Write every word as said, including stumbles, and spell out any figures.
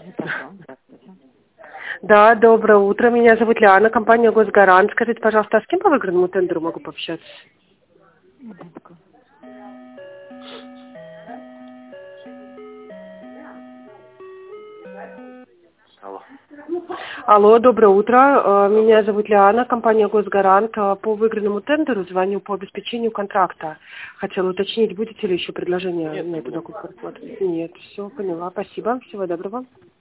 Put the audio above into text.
Здравствуйте. Да, доброе утро. Меня зовут Лиана, компания «Госгарант». Скажите, пожалуйста, а с кем по выигранному тендеру могу пообщаться? Минутку. Алло. Алло, доброе утро. Меня зовут Лиана, компания «Госгарант». По выигранному тендеру звоню по обеспечению контракта. Хотела уточнить, будете ли еще предложения Нет, на не эту будем. документ? Нет, все, поняла. Спасибо. Всего доброго.